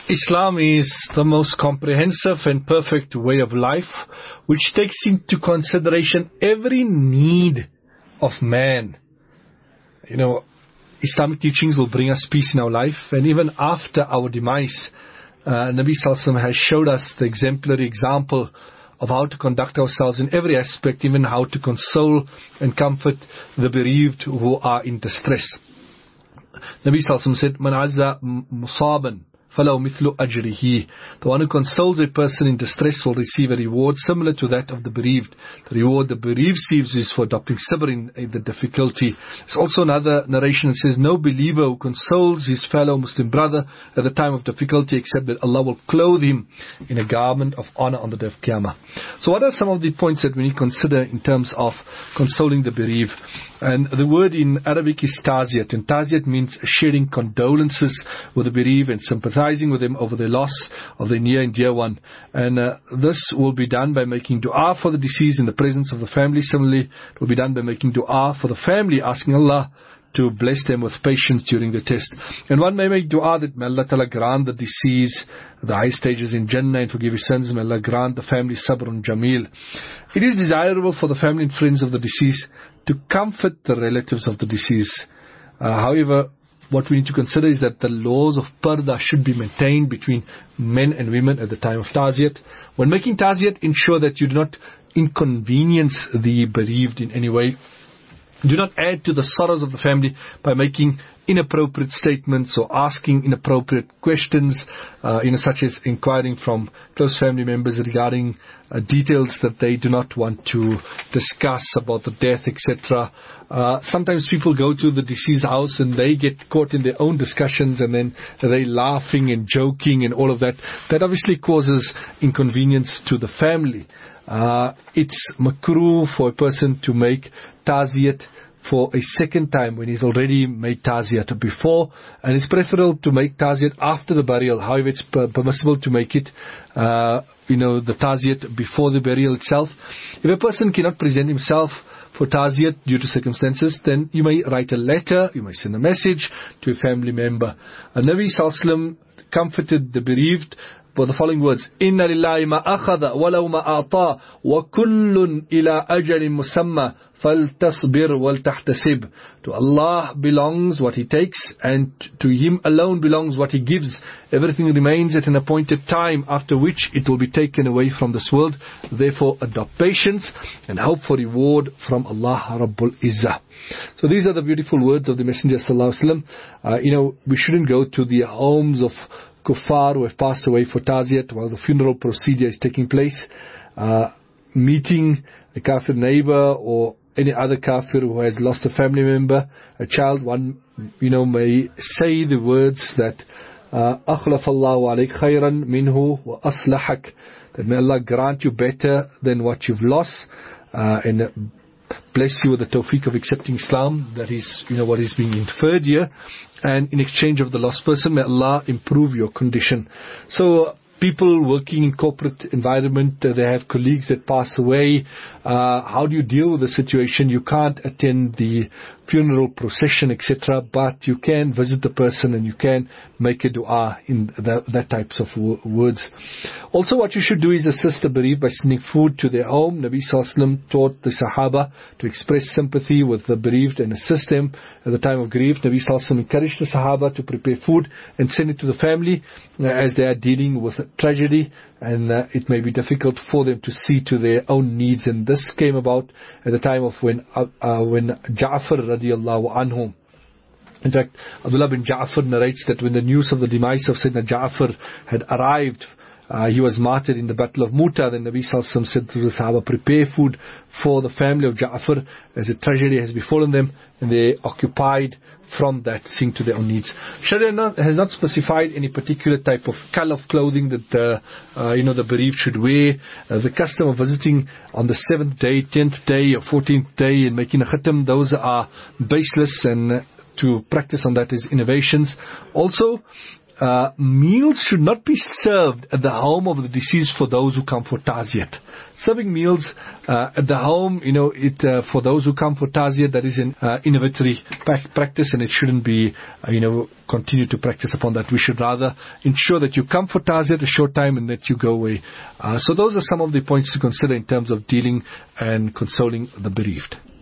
Islam is the most comprehensive and perfect way of life, which takes into consideration every need of man. Islamic teachings will bring us peace in our life, and even after our demise, Nabi Sallallahu Alaihi Wasallam has showed us the exemplary example of how to conduct ourselves in every aspect, even how to console and comfort the bereaved who are in distress. Nabi Sallallahu Alaihi Wasallam said, "Man azza musaban فَلَوْ مِثْلُ أَجْرِهِ." The one who consoles a person in distress will receive a reward similar to that of the bereaved. The reward the bereaved receives is for adopting sabr in the difficulty. There's also another narration that says, "No believer who consoles his fellow Muslim brother at the time of difficulty except that Allah will clothe him in a garment of honor on the day of Qiyamah." So what are some of the points that we need to consider in terms of consoling the bereaved? And the word in Arabic is taziyat, and taziyat means sharing condolences with the bereaved and sympathizing with them over the loss of their near and dear one. And this will be done by making dua for the deceased in the presence of the family. Similarly, it will be done by making dua for the family, asking Allah to bless them with patience during the test. And one may make dua that may Allah Ta'ala grant the deceased the high stages in Jannah and forgive his sins. May Allah grant the family sabrun jameel. It is desirable for the family and friends of the deceased to comfort the relatives of the deceased. However, what we need to consider is that the laws of parda should be maintained between men and women at the time of taziyat. When making taziyat, ensure that you do not inconvenience the bereaved in any way. Do not add to the sorrows of the family by making inappropriate statements or asking inappropriate questions, such as inquiring from close family members regarding details that they do not want to discuss about the death, etc. Sometimes people go to the deceased house and they get caught in their own discussions, and then they laughing and joking and all of that. That obviously causes inconvenience to the family. It's makruh for a person to make taziyat for a second time when he's already made taziyat before, and it's preferable to make taziyat after the burial. However, it's permissible to make it the taziyat before the burial itself. If a person cannot present himself for taziyat due to circumstances, then you may write a letter, you may send a message to a family member. Nabi Sallallahu Alaihi Wasallam comforted the bereaved with the following words: "Inna lillahi ma akhadha walau ma a'ta wa kullun ila ajalin musamma faltasbir wal tahtasib." To Allah belongs what He takes, and to Him alone belongs what He gives. Everything remains at an appointed time, after which it will be taken away from this world. Therefore, adopt patience and hope for reward from Allah Rabbul Izzah. So these are the beautiful words of the Messenger Sallallahu Alaihi Wasallam. We shouldn't go to the homes of kuffar who have passed away for taziyat while the funeral procedure is taking place. Meeting a kafir neighbor or any other kafir who has lost a family member, a child, one may say the words that أَخْلَفَ اللَّهُ عَلَيْكَ خَيْرًا مِنْهُ وَأَصْلَحَكَ, that may Allah grant you better than what you've lost, and bless you with the tawfiq of accepting Islam. That is, what is being inferred here. And in exchange of the lost person, may Allah improve your condition. So, people working in corporate environment, they have colleagues that pass away. How do you deal with the situation? You can't attend the funeral procession, etc., but you can visit the person and you can make a dua in that types of words. Also, what you should do is assist the bereaved by sending food to their home. Nabi Sallallahu Alaihi Wasallam taught the Sahaba to express sympathy with the bereaved and assist them at the time of grief. Nabi Sallallahu Alaihi Wasallam encouraged the Sahaba to prepare food and send it to the family as they are dealing with tragedy, and it may be difficult for them to see to their own needs. And this came about at the time of when Ja'far radiallahu anhu. In fact, Abdullah bin Ja'far narrates that when the news of the demise of Sayyidina Ja'far had arrived, he was martyred in the Battle of Mu'tah. Then Nabi Sallallahu Alaihi Wasallam said to the Sahaba, prepare food for the family of Ja'far as a tragedy has befallen them, and they occupied from that, seeing to their own needs. Sharia has not specified any particular type of color of clothing that the bereaved should wear. The custom of visiting on the 7th day, 10th day or 14th day and making a khatam, those are baseless, and to practice on that is innovations. Also, meals should not be served at the home of the deceased for those who come for ta'ziyat. Serving meals at the home, for those who come for ta'ziyat, that is an innovatory practice, and it shouldn't be, continue to practice upon that. We should rather ensure that you come for ta'ziyat a short time and that you go away. So those are some of the points to consider in terms of dealing and consoling the bereaved.